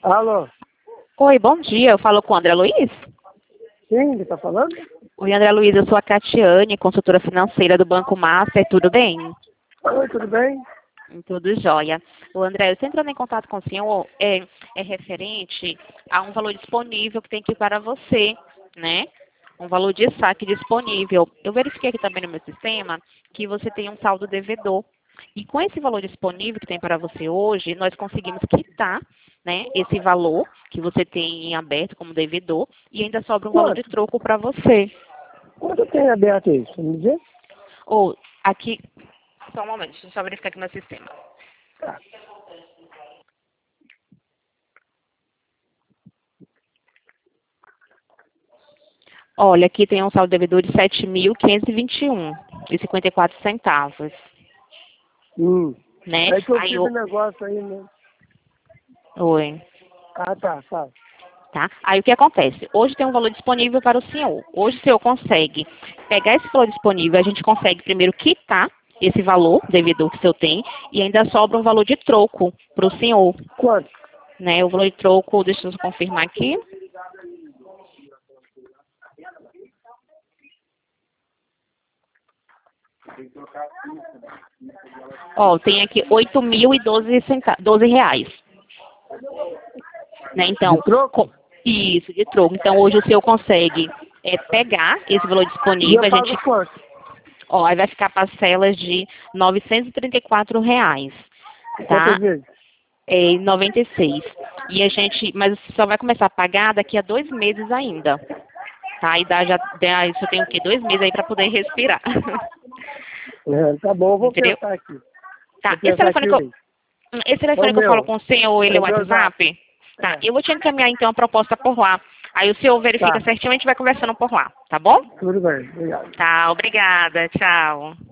Alô? Oi, bom dia. Eu falo com o André Luiz? Sim, que tá falando? Oi, André Luiz, eu sou a Catiane, consultora financeira do Banco Master. Tudo bem? Oi, tudo bem? Tudo jóia. O André, eu estou entrando em contato com o senhor, é referente a um valor disponível que tem aqui para você, né? Um valor de saque disponível. Eu verifiquei aqui também no meu sistema que você tem um saldo devedor. E com esse valor disponível que tem para você hoje, nós conseguimos quitar, né, esse valor que você tem em aberto como devedor e ainda sobra um valor de Quanto? troco para você. Quanto tem aberto isso? Me dizer? Ou aqui, só um momento, deixa eu só verificar aqui no sistema. Tá. Olha, aqui tem um saldo devedor de 7.521,54 centavos, né? Aí que eu Aí, fiz o negócio aí, né? oi, Ah, tá, tá. tá? Aí o que acontece? Hoje tem um valor disponível para o senhor. Hoje o senhor consegue pegar esse valor disponível, a gente consegue primeiro quitar esse valor devedor que o senhor tem e ainda sobra um valor de troco para o senhor, Quanto? né? O valor de troco, deixa eu confirmar aqui. Ó, tem aqui 8.012 reais, né? De Então, troco? isso, de troco. Então, hoje o senhor consegue pegar esse valor E eu disponível, a gente, pago quanto? ó, aí vai ficar parcelas de R$ 934, Quantas tá? vezes? Em 96. E a gente, mas só vai começar a pagar daqui a 2 meses ainda, tá? E isso tem o quê? 2 meses aí para poder respirar. É, tá bom, eu vou Entendeu? pensar aqui. Tá, Vou pensar aqui bem. esse É o telefone que eu falo meu. com o senhor, ele É é o o meu zap. WhatsApp? Tá, É, eu vou te encaminhar então a proposta por lá. Aí o senhor verifica tá. certinho e a gente vai conversando por lá, tá bom? Tudo bem, obrigado. Tá, obrigada, tchau.